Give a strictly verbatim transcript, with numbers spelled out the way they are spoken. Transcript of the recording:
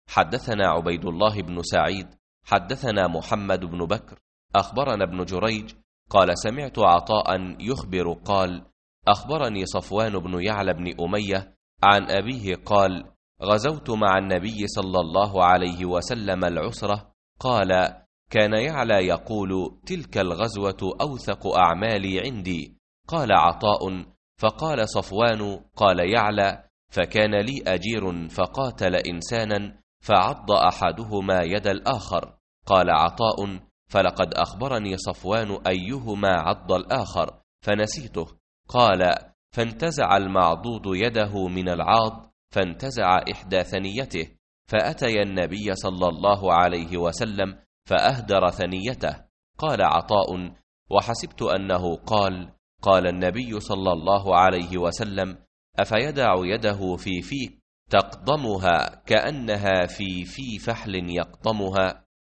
حدثنا عبيد الله بن سعيد حدثنا محمد بن بكر أخبرنا ابن جريج قال سمعت عطاء يخبر قال أخبرني صفوان بن يعلى بن أمية عن أبيه قال غزوت مع النبي صلى الله عليه وسلم العسرة قال كان يعلى يقول تلك الغزوة أوثق أعمالي عندي. قال عطاء فقال صفوان قال يعلى فكان لي أجير فقاتل إنسانا فعض أحدهما يد الآخر. قال عطاء فلقد أخبرني صفوان أيهما عض الآخر فنسيته. قال فانتزع المعضوض يده من العاض فانتزع إحدى ثنيته فأتي النبي صلى الله عليه وسلم فأهدر ثنيته. قال عطاء وحسبت أنه قال قال النبي صلى الله عليه وسلم أفيدع يده في فيك تقضمها كأنها في في فحل يقضمها؟